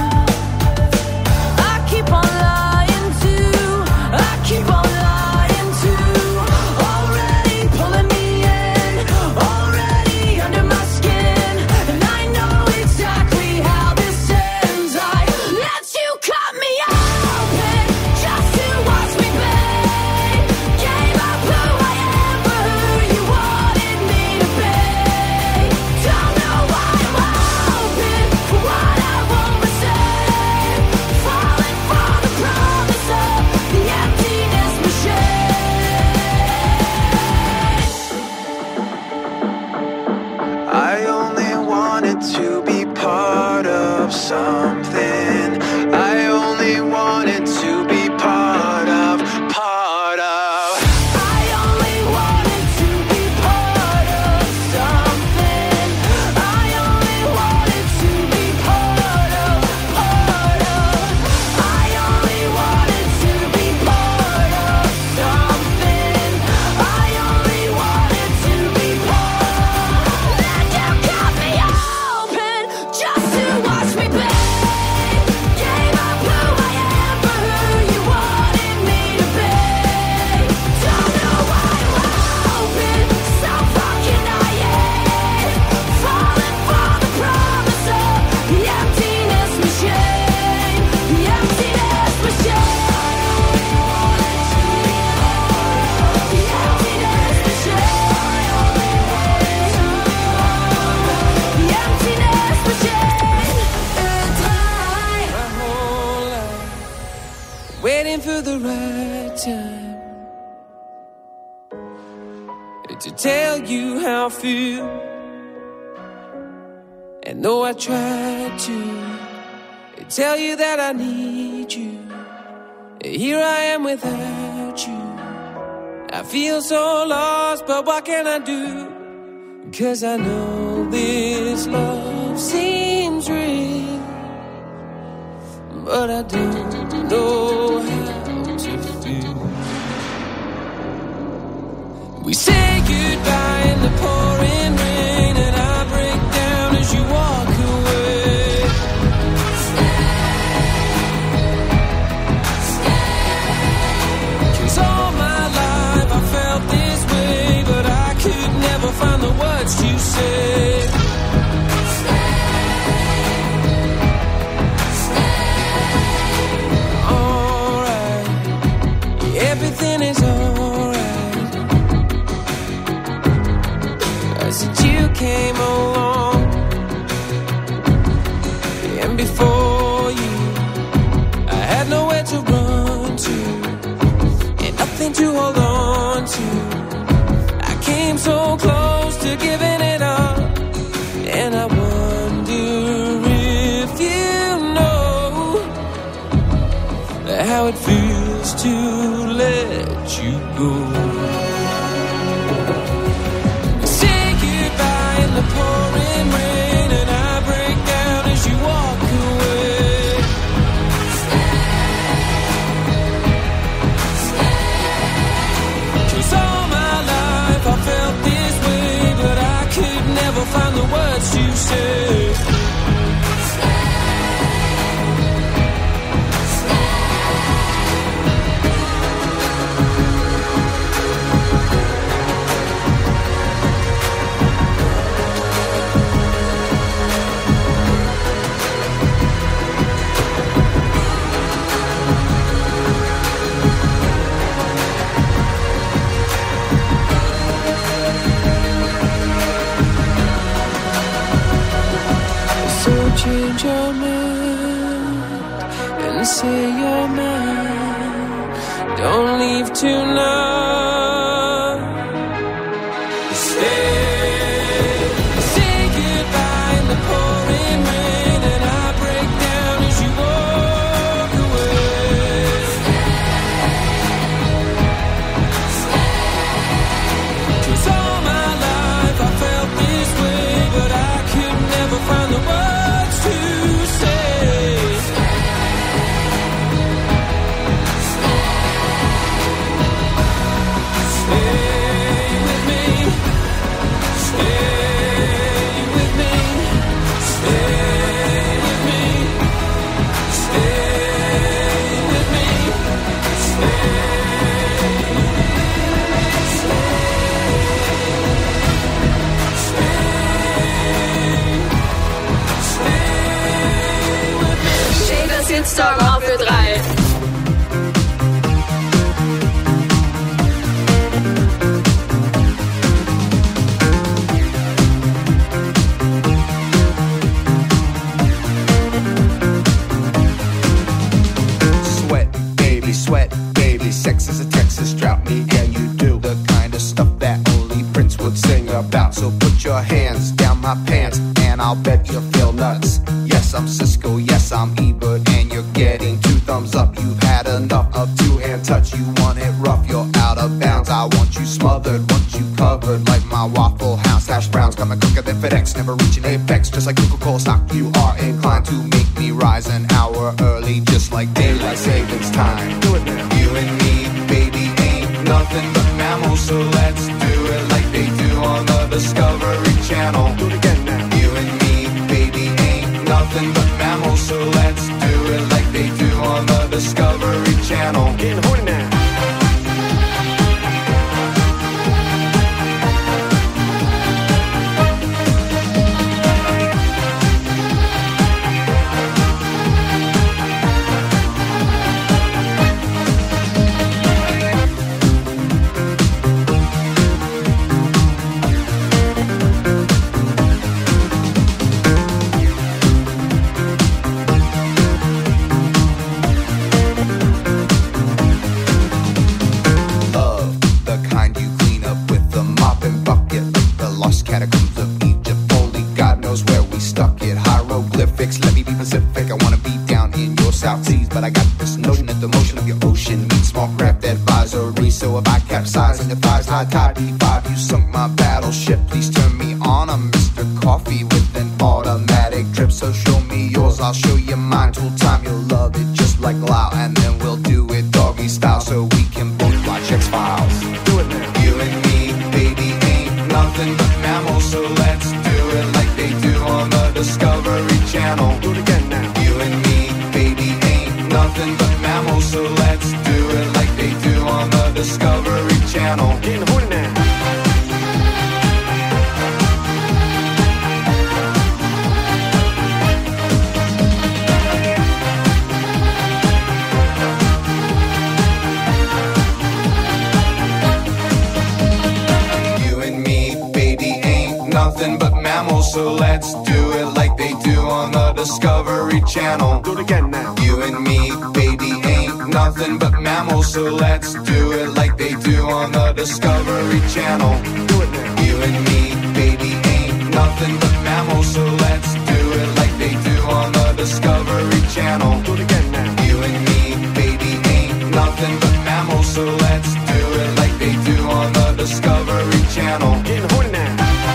S4: I keep on lying to, I keep on lying to. Already pulling me in, already under my skin, and I know exactly how this ends. I let you cut me open just to watch me bleed. Gave up who I am for who you wanted me to be. Don't know why I'm hoping for what I won't receive. Falling for the promise of the emptiness machine.
S16: I only wanted to be part of something. I only wanted to be part of, part of.
S4: I only wanted to be part of something. I only wanted to be part of, part of. I only wanted to be part of something. I only wanted to be part. Let you cut me open just to watch me bleed. Gave up who I am for who you wanted me to be. Don't know why I'm hoping, so fucking naive. Falling for the promise of the emptiness machine. The emptiness machine. The emptiness machine. The emptiness machine.
S16: My whole life, waiting for the right time to tell you how I feel. And though I tried to tell you that I need you, here I am without you. I feel so lost, but what can I do? 'Cause I know this love seems real, but I don't know how to feel. We say goodbye in the pouring rain, and I break down as you walk away. Stay, stay. 'Cause all my life
S2: came along, and before you, I had nowhere to run to, and nothing to hold on to. I came so close to giving it up, and I wonder if you know how it feels to let you go. Say goodbye in the pouring rain, and I break down as you walk away. Cause all my life I felt this way, but I could never find the words to say. Change your mind and say you're mine. Don't leave tonight. Stay. Say goodbye in the pouring rain, and I break down as you walk away. Cause all my life I felt this way, but I could never find the words to say. Stay with me. Stay with me. Stay with me. Stay with me.
S25: Shader Hitsong auf für drei.
S7: Sweat, baby, sweat, baby. Sex is a Texas drought. Me and you do the kind of stuff that only Prince would sing about. So put your hands down my pants, and I'll bet you'll feel nuts. Yes, I'm Cisco, yes, I'm Ebert, and you're getting two thumbs up. You've had enough of two-hand touch. You want it rough, you're out of bounds. I want you smothered, want you covered like my Waffle House hash browns. Coming quicker than FedEx, never reaching apex. Just like Coca-Cola stock, you are inclined to make me rise an hour early, just like daylight savings time. Do it now. You and me, baby, ain't nothing but mammals, so let's do it like they do on the Discovery Channel. Do it again now. You and me, baby, ain't nothing but mammals, so let's do it like they do on the Discovery Channel. Getting horny now. But I got this notion that the motion of your ocean means small craft advisory. So if I capsize on your thighs, high tide D five, you sunk my battleship. Please turn me on. I'm Mister Coffee with an automatic drip. So show me yours, I'll show you mine. Tool time, you'll love it just like Lau. And then we'll do it doggy style so we can both watch X-Files. Do it now. You and me, baby, ain't nothing but mammals. So let's do it like they do on the Discovery Channel. Do it again now. You and me, baby, ain't nothing but mammals, so let's do it like they do on the Discovery Channel. Getting horny now. You and me, baby, ain't nothing but mammals, so let's do it like they do on the Discovery Channel.
S20: Do it again now.
S7: You and me, baby, ain't nothing but mammals, so let's do it like they do on the Discovery Channel.
S20: Do it now.
S7: You and me, baby, ain't nothing but mammals, so let's do it like they do on the Discovery Channel.
S20: Do it again now.
S7: You and me, baby, ain't nothing but mammals, so let's do it like they do on the Discovery Channel.
S20: Getting horny now.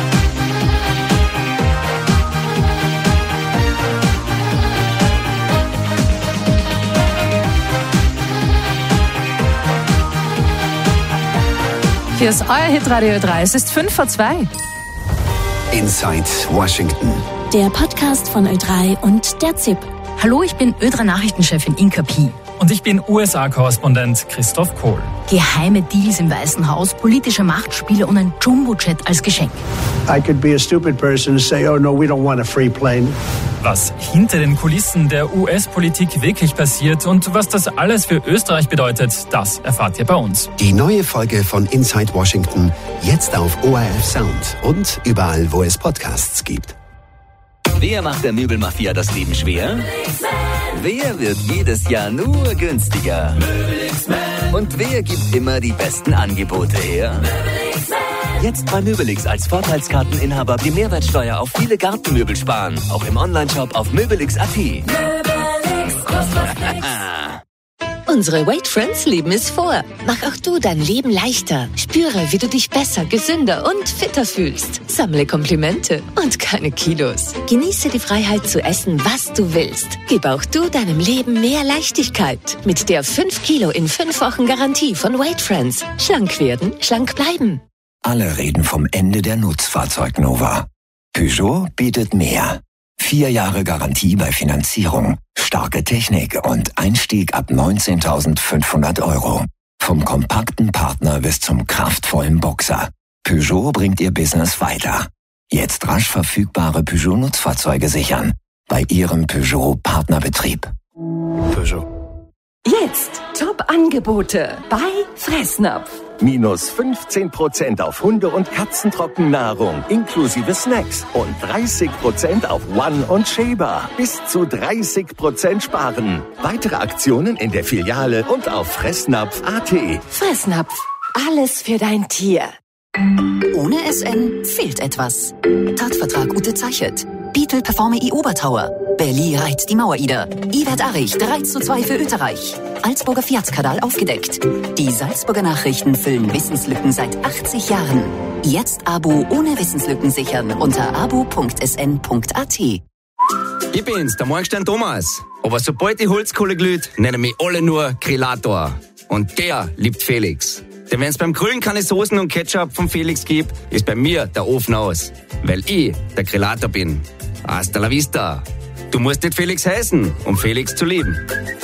S11: Hier ist euer Hitradio drei. Es ist fünf vor zwei.
S5: Inside Washington.
S13: Der Podcast von Ö drei und der Z I P.
S3: Hallo, ich bin Ö drei Nachrichtenchefin Inka Pi.
S8: Und ich bin U S A-Korrespondent Christoph Kohl.
S3: Geheime Deals im Weißen Haus, politische Machtspiele und ein Jumbo-Jet als Geschenk.
S9: I could be a stupid person and say, oh no, we don't want a free plane.
S8: Was hinter den Kulissen der U S-Politik wirklich passiert und was das alles für Österreich bedeutet, das erfahrt ihr bei uns.
S5: Die neue Folge von Inside Washington jetzt auf O R F Sound und überall, wo es Podcasts gibt.
S18: Wer macht der Möbelmafia das Leben schwer? Wer wird jedes Jahr nur günstiger? Und wer gibt immer die besten Angebote her? Jetzt bei Möbelix als Vorteilskarteninhaber die Mehrwertsteuer auf viele Gartenmöbel sparen. Auch im Onlineshop auf möbelix punkt at.
S10: Unsere Weight Friends leben es vor. Mach auch du dein Leben leichter. Spüre, wie du dich besser, gesünder und fitter fühlst. Sammle Komplimente und keine Kilos. Genieße die Freiheit zu essen, was du willst. Gib auch du deinem Leben mehr Leichtigkeit. Mit der fünf Kilo in fünf Wochen Garantie von Weight Friends. Schlank werden, schlank bleiben.
S22: Alle reden vom Ende der Nutzfahrzeugnova. Peugeot bietet mehr. Vier Jahre Garantie bei Finanzierung, starke Technik und Einstieg ab neunzehntausendfünfhundert Euro. Vom kompakten Partner bis zum kraftvollen Boxer. Peugeot bringt ihr Business weiter. Jetzt rasch verfügbare Peugeot-Nutzfahrzeuge sichern. Bei Ihrem Peugeot-Partnerbetrieb.
S5: Peugeot.
S14: Jetzt Top-Angebote bei Fressnapf.
S15: Minus fünfzehn Prozent auf Hunde- und Katzentrockennahrung inklusive Snacks und dreißig Prozent auf One und Shaber. Bis zu dreißig Prozent sparen. Weitere Aktionen in der Filiale und auf fressnapf punkt at.
S14: Fressnapf. Alles für dein Tier.
S3: Ohne S N fehlt etwas. Tatvertrag Ute Zeichert. Beetle Performe I Obertauer. Berli reiht die Mauerider. Iwert Arich drei zu zwei für Österreich. Salzburger Fiatskadal aufgedeckt. Die Salzburger Nachrichten füllen Wissenslücken seit achtzig Jahren. Jetzt Abo ohne Wissenslücken sichern unter abo punkt s n punkt at.
S17: Ich bin's, der Morgenstern Thomas. Aber sobald die Holzkohle glüht, nennen mich alle nur Grillator. Und der liebt Felix. Denn wenn's beim Grillen keine Soßen und Ketchup von Felix gibt, ist bei mir der Ofen aus. Weil ich der Grillator bin. Hasta la vista. Du musst nicht Felix heißen, um Felix zu lieben.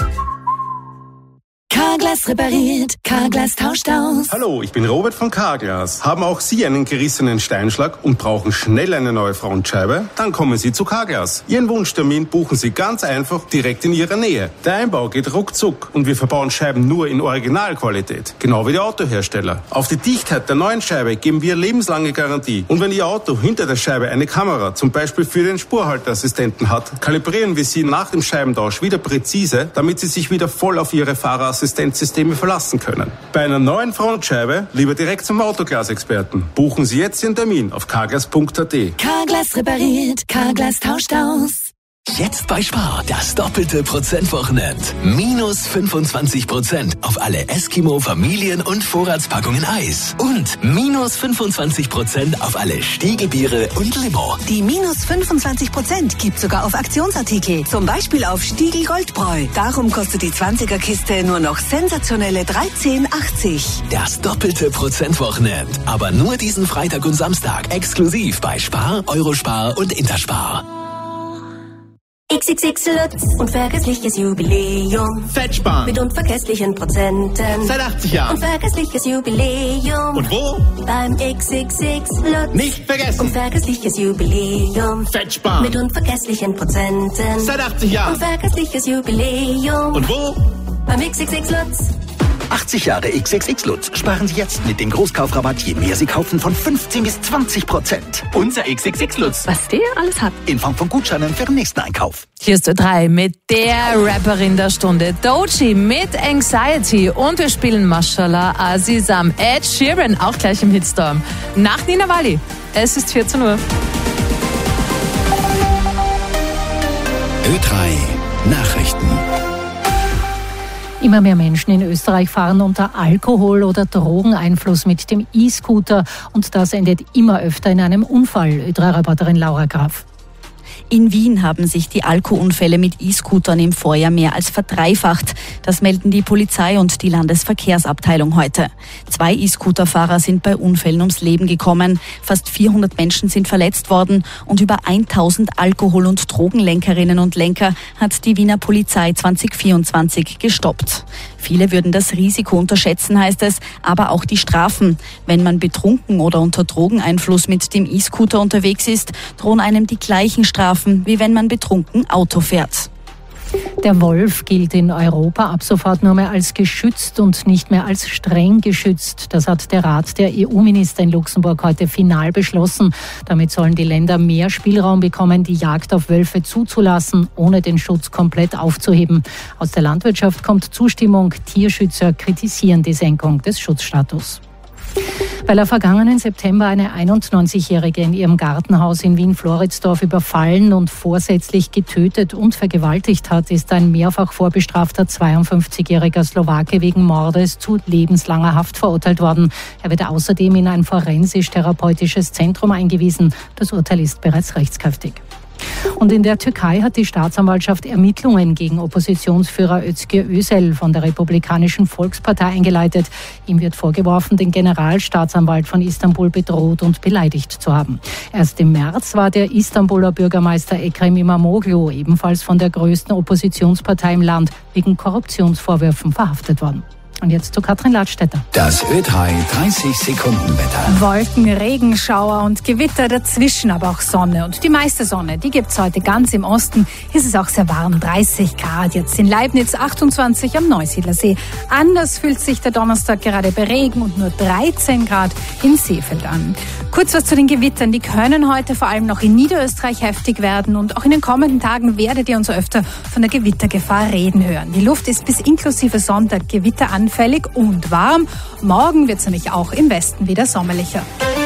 S14: Carglass repariert, Carglass tauscht aus.
S27: Hallo, ich bin Robert von Carglass. Haben auch Sie einen gerissenen Steinschlag und brauchen schnell eine neue Frontscheibe? Dann kommen Sie zu Carglass. Ihren Wunschtermin buchen Sie ganz einfach direkt in Ihrer Nähe. Der Einbau geht ruckzuck und wir verbauen Scheiben nur in Originalqualität. Genau wie die Autohersteller. Auf die Dichtheit der neuen Scheibe geben wir lebenslange Garantie. Und wenn Ihr Auto hinter der Scheibe eine Kamera, zum Beispiel für den Spurhalteassistenten hat, kalibrieren wir Sie nach dem Scheibentausch wieder präzise, damit Sie sich wieder voll auf Ihre Fahrerassistenzsysteme verlassen können. Bei einer neuen Frontscheibe lieber direkt zum Autoglas-Experten. Buchen Sie jetzt Ihren Termin auf carglass punkt at.
S14: Carglass repariert, Carglass tauscht aus.
S19: Jetzt bei Spar das doppelte Prozentwochenende. Minus fünfundzwanzig Prozent auf alle Eskimo Familien- und Vorratspackungen Eis. Und minus fünfundzwanzig Prozent auf alle Stiegelbiere und Limo.
S28: Die minus fünfundzwanzig Prozent gibt sogar auf Aktionsartikel. Zum Beispiel auf Stiegel Goldbräu. Darum kostet die zwanziger-Kiste nur noch sensationelle dreizehn achtzig.
S19: Das doppelte Prozentwochenende. Aber nur diesen Freitag und Samstag. Exklusiv bei Spar, Eurospar und Interspar.
S26: X X X Lutz, unvergessliches Jubiläum.
S20: Fettsparen.
S26: Mit unvergesslichen Prozenten.
S20: Seit achtzig Jahren.
S26: Unvergessliches Jubiläum.
S20: Und wo?
S26: Beim X X X Lutz.
S20: Nicht vergessen.
S26: Unvergessliches Jubiläum.
S20: Fettsparen.
S26: Mit unvergesslichen Prozenten.
S20: Seit achtzig Jahren.
S26: Unvergessliches Jubiläum.
S20: Und wo?
S26: Beim X X X Lutz.
S1: achtzig Jahre X X X Lutz. Sparen Sie jetzt mit dem Großkaufrabatt, je mehr Sie kaufen, von fünfzehn bis zwanzig Prozent. Unser X X X Lutz.
S11: Was der alles hat.
S1: In Form von Gutscheinen für den nächsten Einkauf.
S11: Hier ist Ö drei mit der Rapperin der Stunde, Doechii mit Anxiety. Und wir spielen Mashallah Azizam, Ed Sheeran, auch gleich im Hitstorm. Nach Nina Wally. Es ist vierzehn Uhr.
S5: Ö drei Nachrichten.
S4: Immer mehr Menschen in Österreich fahren unter Alkohol- oder Drogeneinfluss mit dem E-Scooter und das endet immer öfter in einem Unfall. Ö drei Reporterin Laura Graf.
S6: In Wien haben sich die Alko-Unfälle mit E-Scootern im Vorjahr mehr als verdreifacht. Das melden die Polizei und die Landesverkehrsabteilung heute. Zwei E-Scooter-Fahrer sind bei Unfällen ums Leben gekommen. Fast vierhundert Menschen sind verletzt worden und über tausend Alkohol- und Drogenlenkerinnen und Lenker hat die Wiener Polizei zwanzig vierundzwanzig gestoppt. Viele würden das Risiko unterschätzen, heißt es, aber auch die Strafen. Wenn man betrunken oder unter Drogeneinfluss mit dem E-Scooter unterwegs ist, drohen einem die gleichen Strafen, wie wenn man betrunken Auto fährt.
S4: Der Wolf gilt in Europa ab sofort nur mehr als geschützt und nicht mehr als streng geschützt. Das hat der Rat der E U-Minister in Luxemburg heute final beschlossen. Damit sollen die Länder mehr Spielraum bekommen, die Jagd auf Wölfe zuzulassen, ohne den Schutz komplett aufzuheben. Aus der Landwirtschaft kommt Zustimmung. Tierschützer kritisieren die Senkung des Schutzstatus. Weil er vergangenen September eine einundneunzigjährige in ihrem Gartenhaus in Wien-Floridsdorf überfallen und vorsätzlich getötet und vergewaltigt hat, ist ein mehrfach vorbestrafter zweiundfünfzigjähriger Slowake wegen Mordes zu lebenslanger Haft verurteilt worden. Er wird außerdem in ein forensisch-therapeutisches Zentrum eingewiesen. Das Urteil ist bereits rechtskräftig. Und in der Türkei hat die Staatsanwaltschaft Ermittlungen gegen Oppositionsführer Özgür Özel von der Republikanischen Volkspartei eingeleitet. Ihm wird vorgeworfen, den Generalstaatsanwalt von Istanbul bedroht und beleidigt zu haben. Erst im März war der Istanbuler Bürgermeister Ekrem İmamoğlu ebenfalls von der größten Oppositionspartei im Land wegen Korruptionsvorwürfen verhaftet worden. Und jetzt zu Katrin Ladstätter.
S5: Das Ö drei dreißig Sekunden Wetter.
S12: Wolken, Regenschauer und Gewitter, dazwischen aber auch Sonne. Und die meiste Sonne, die gibt's heute ganz im Osten. Hier ist es auch sehr warm, dreißig Grad. Jetzt in Leibniz, achtundzwanzig am Neusiedlersee. Anders fühlt sich der Donnerstag gerade bei Regen und nur dreizehn Grad in Seefeld an. Kurz was zu den Gewittern. Die können heute vor allem noch in Niederösterreich heftig werden. Und auch in den kommenden Tagen werdet ihr uns öfter von der Gewittergefahr reden hören. Die Luft ist bis inklusive Sonntag gewitteranfällig und warm. Morgen wird es nämlich auch im Westen wieder sommerlicher.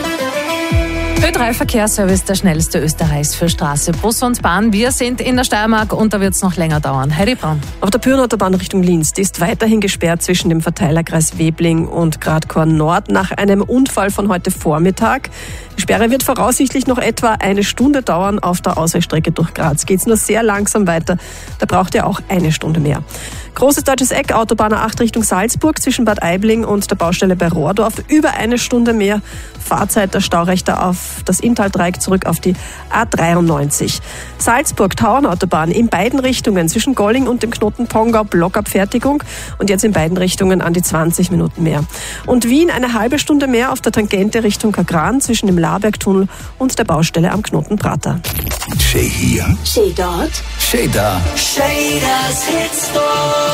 S11: Ö drei Verkehrsservice, der schnellste Österreichs für Straße, Bus und Bahn. Wir sind in der Steiermark und da wird es noch länger dauern. Heidi Braun.
S16: Auf der Pyrnenautobahn Richtung Linz, die ist weiterhin gesperrt zwischen dem Verteilerkreis Webling und Gradkorn Nord nach einem Unfall von heute Vormittag. Die Sperre wird voraussichtlich noch etwa eine Stunde dauern. Auf der Ausweichstrecke durch Graz geht es nur sehr langsam weiter. Da braucht ihr auch eine Stunde mehr. Großes Deutsches Eck, Autobahn A acht Richtung Salzburg zwischen Bad Aibling und der Baustelle bei Rohrdorf. Über eine Stunde mehr Fahrzeit, der Staurechter auf das Inntal-Dreieck zurück auf die A dreiundneunzig. Salzburg-Tauernautobahn in beiden Richtungen zwischen Golling und dem Knoten Pongau Blockabfertigung und jetzt in beiden Richtungen an die zwanzig Minuten mehr. Und Wien eine halbe Stunde mehr auf der Tangente Richtung Kagran zwischen dem Labergtunnel und der Baustelle am Knoten Prater.
S5: Schee hier,
S14: Schee dort,
S5: Schee da.
S14: Shaders Hitstorm.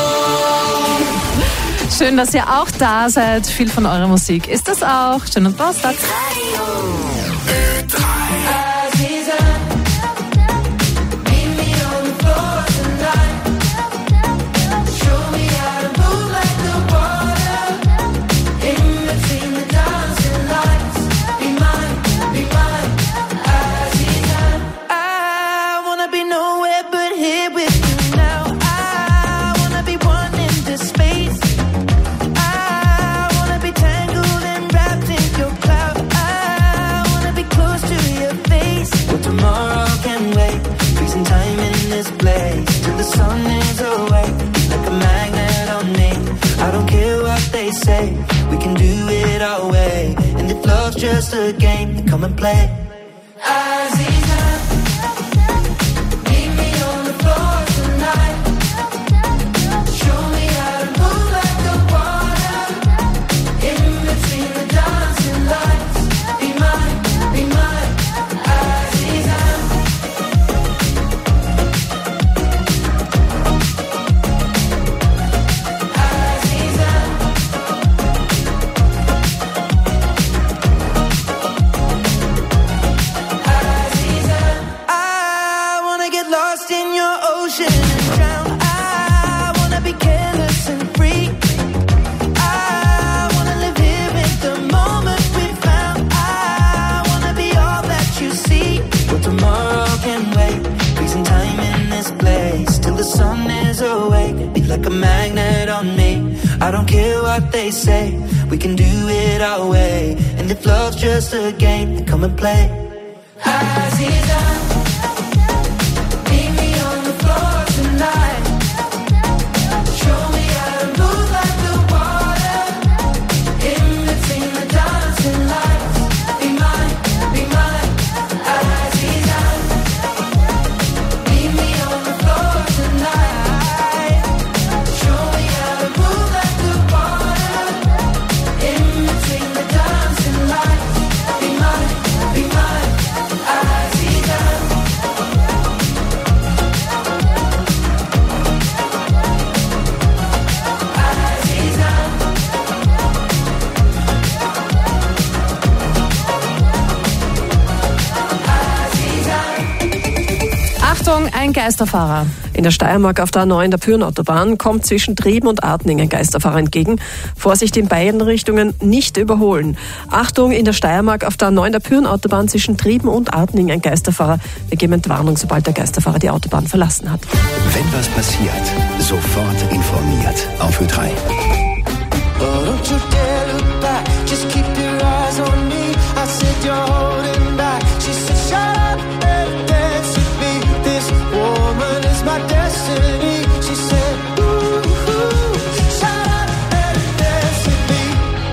S11: Schön, dass ihr auch da seid. Viel von eurer Musik ist das auch. Schönen Donnerstag.
S2: We can do it our way, and if love's just a game, then come and play. Aziza, meet me on the floor tonight. Show me how to move like the water, in between the dancing lights. Be mine, be mine, Aziza. Aziza. ocean and drown. I wanna be careless and free. I wanna live here in the moment we found. I wanna be all that you see. But tomorrow can wait. Freezing time in this place till the sun is awake. Be like a magnet on me. I don't care what they say. We can do it our way. And if love's just a game, then come and play. I see it down. Meet me on the floor tonight. Show me how to move like the water. In between the dancing lights. Be mine, be mine. I see it down. Meet me on the floor tonight. Show me how to move like the water. In between the dancing lights. Be mine, be mine.
S11: Achtung, ein Geisterfahrer.
S16: In der Steiermark auf der A neun der Pyrn-Autobahn kommt zwischen Trieben und Artning ein Geisterfahrer entgegen. Vorsicht in beiden Richtungen, nicht überholen. Achtung, in der Steiermark auf der A neun der Pyrn-Autobahn zwischen Trieben und Artning ein Geisterfahrer. Wir geben Entwarnung, sobald der Geisterfahrer die Autobahn verlassen hat.
S5: Wenn was passiert, sofort informiert auf Ö drei.
S2: My destiny, she said, ooh, ooh, shut up and dance with me.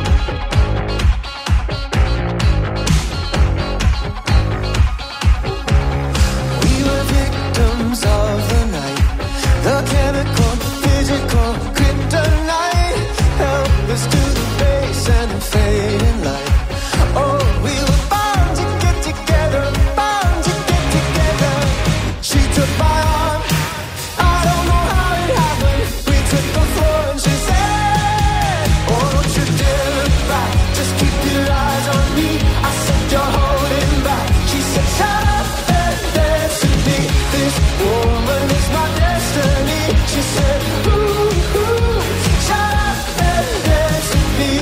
S2: We were victims of the night, the chemical, physical, kryptonite, helpless to the base and the fading light. Oh, we were bound to get together, bound to get together. She took my arm. She said, ooh, ooh, shut up and dance with me.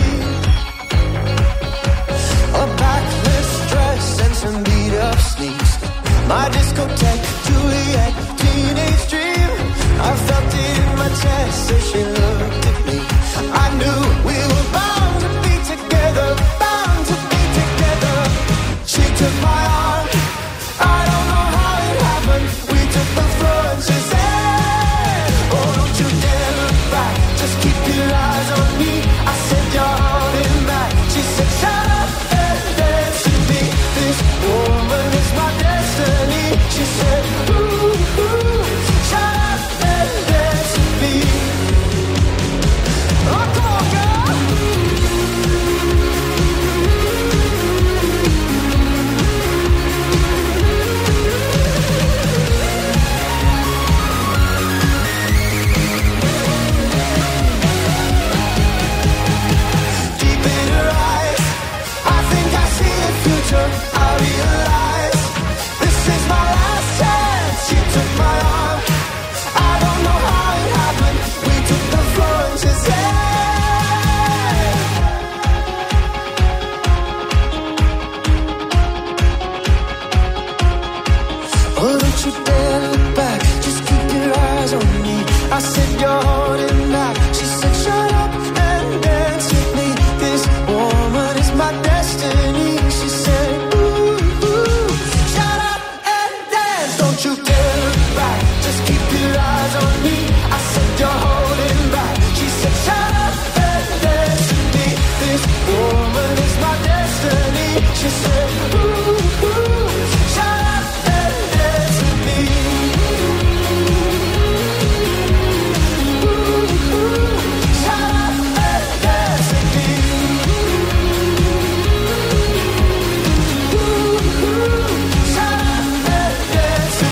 S2: A backless dress and some beat-up sneaks. My discotheque, Juliet, teenage dream. I felt it in my chest as she looked at me. I knew we were bound to be together, bound to be together. She took my arm. I don't know how it happened. We took the floor and she said, just keep your eyes on me. I said you're holding back. She said shut up and dance with me. This woman is my destiny. She said ooh, ooh, shut up and dance with me. Oh, come on, girl. I realize this is my last chance. She took my arm. I don't know how it happened. We took the floor and she said, oh, don't you dare look